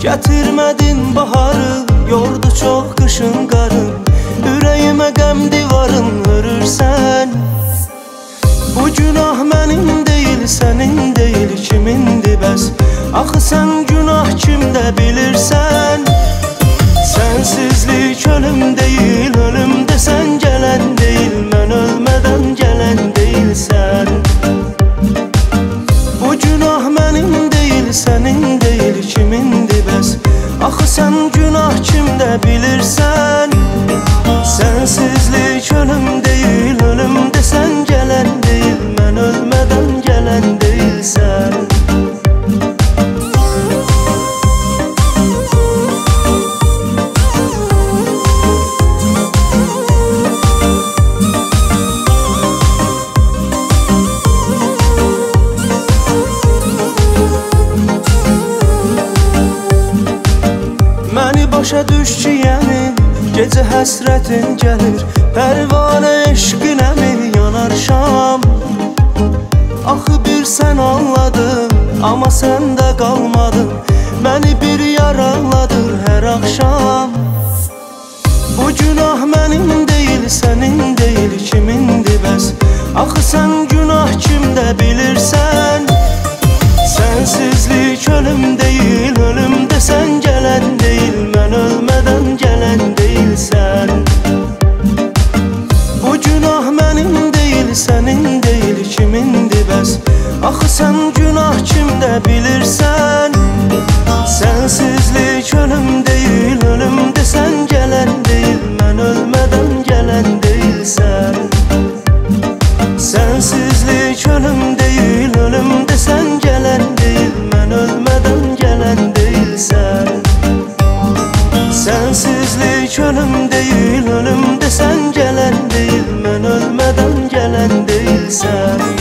Gətirmədin baharı, yordu çox qışın qarın. Ürəyimə qəm divarın hörürsən. Bu günah mənim deyil, sənin deyil, kimindir bəs? Axı sən günah kimdə bilirsən? Sensizlik ölüm deyil, ölüm desən gələn deyil. Mən ölmədən gələn deyilsən. Bu günah mənim deyil, sənin deyil, kimindir bəs? Axı sən günah kimdə bilirsən? Sensizlik ölüm deyil, ölüm desən gələn deyil. Mən ölmədən gələn deyilsən. Başa düş ki yəni, gecə həsrətin gəlir. Pərvanə eşqinə mi yanar şam? Axı bir sən anladın, amma səndə qalmadın. Məni bir yaraladır hər axşam. Bu günah mənim deyil, sənin deyil, kimindir bəs? Axı sən günah kimdə bilirsən? Sensizlik ölüm deyil, ölüm desən gələn deyil. Mən ölmədən gələn deyilsən. Bu günah mənim deyil, sənin deyil, kimindir bəs? Axı sən günah kimdə bilirsən? Sensizlik ölüm deyil, ölüm desən gələn deyil. Mən ölmədən gələn deyilsən. Sensizlik ölüm deyil, ölüm desən gələn deyil. Mən ölmədən gələn deyilsən. Sensizlik ölüm deyil, ölüm desən gələn deyil. Mən ölmədən gələn deyilsən.